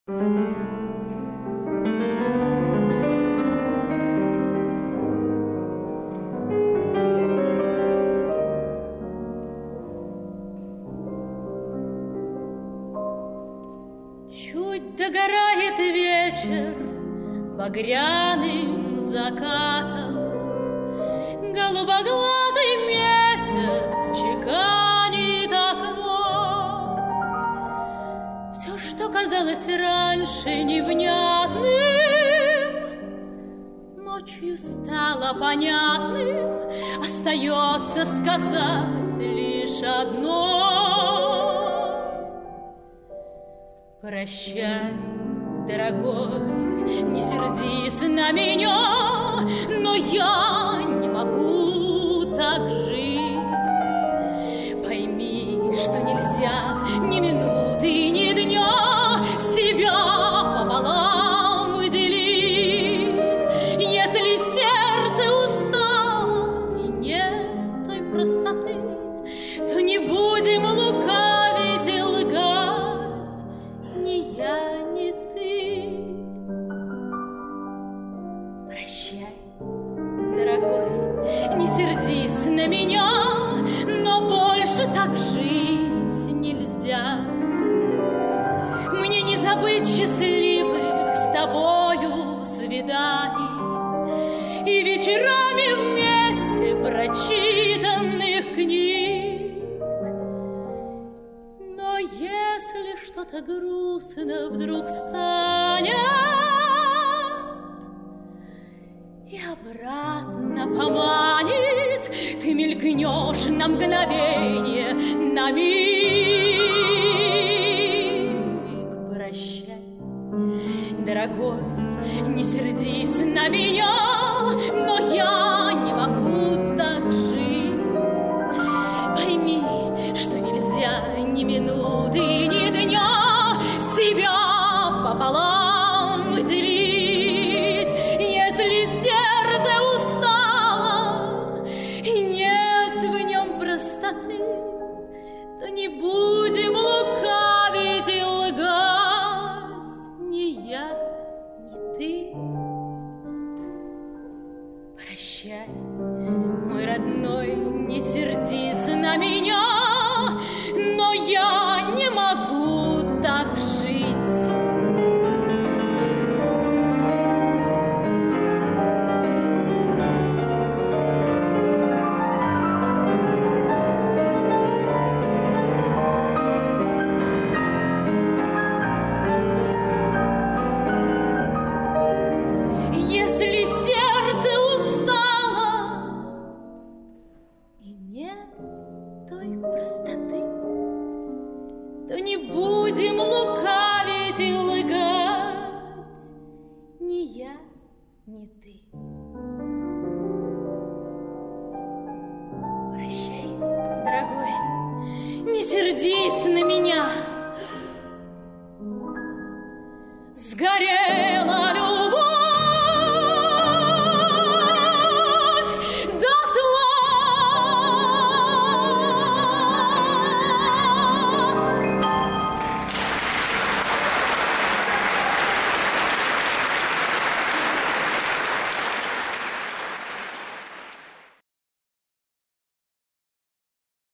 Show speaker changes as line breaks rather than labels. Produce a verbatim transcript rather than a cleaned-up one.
Чуть догорает вечер багряным закатом, голубоглазый месяц чеканит окно. Все, что казалось раньше невнятным, ночью стало понятным. Остается сказать лишь одно: прощай, дорогой, не сердись на меня, но я не могу так жить. Пойми, что нельзя ни минуты, ни дня себя пополам делить. Если сердце устало и нет той простоты, то не будем лукавить и лгать, ни я, ни ты. Прощай, дорогой, не сердись на меня, но больше так жить нельзя. Мне не забыть счастливых с тобою свиданий и вечерами вместе прочитанных книг. Но если что-то грустно вдруг станет и обратно поманит, ты мелькнешь на мгновение, на миг. Прощай, дорогой, не сердись на меня, но я не могу так жить. Пойми, что нельзя ни минуты, ни дня себя пополам делить. Если сердце устало и нет в нем простоты, то не будем лукавить и лгать, ни я, ни ты. Прощай, мой родной, не сердись на меня, но я не могу так жить. Если сердце устало и нет той простоты, то не будем лукавить и лгать, ни я, ни ты. Прощай, дорогой, не сердись на